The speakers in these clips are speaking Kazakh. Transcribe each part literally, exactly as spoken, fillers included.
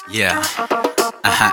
Yeah. Uh-huh.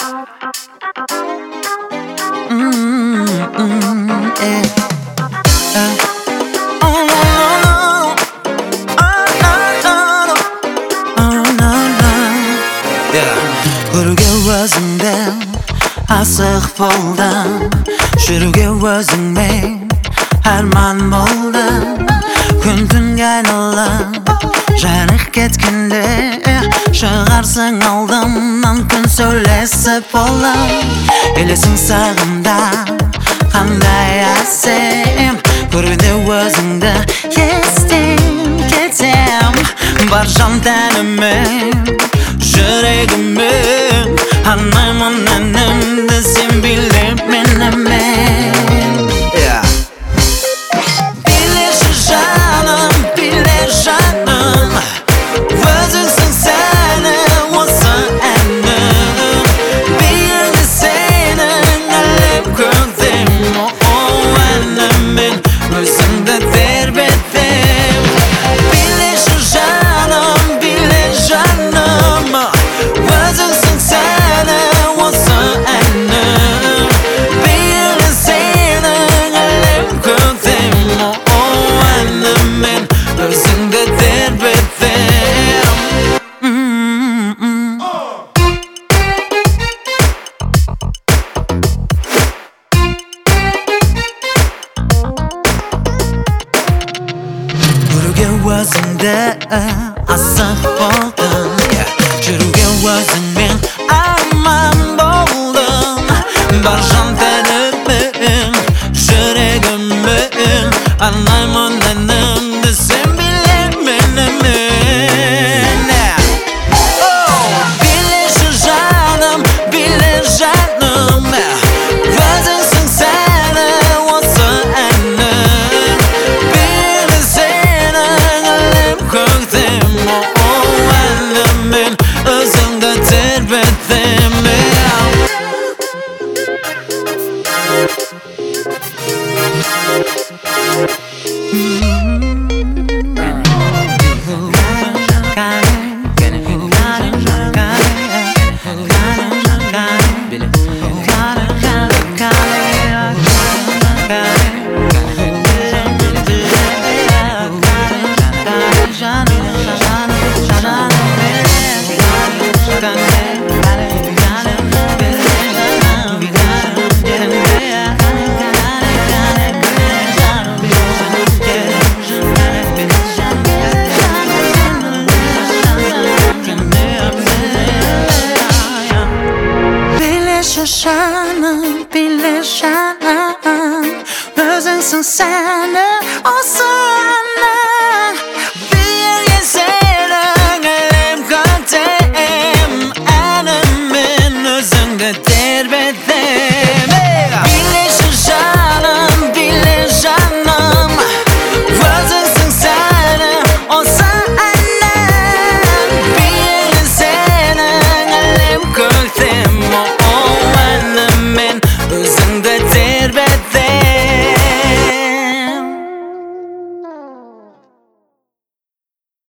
Mm, mm, yeah. Uh, oh, no, no, no. Oh, no, no, no. Oh, no, no. Yeah. Көруге өзіңді асық болдым, жүруге өзіңмен арман болдым. Күн түнге айналып жарық кеткенде шығарсың алдымнан күн сөйлесіп болып. Елесің сағымда қандай әсем, көруде өзіңді естен кетем. Бар жан тәніммен, жүрегіммен арнаймын әнімді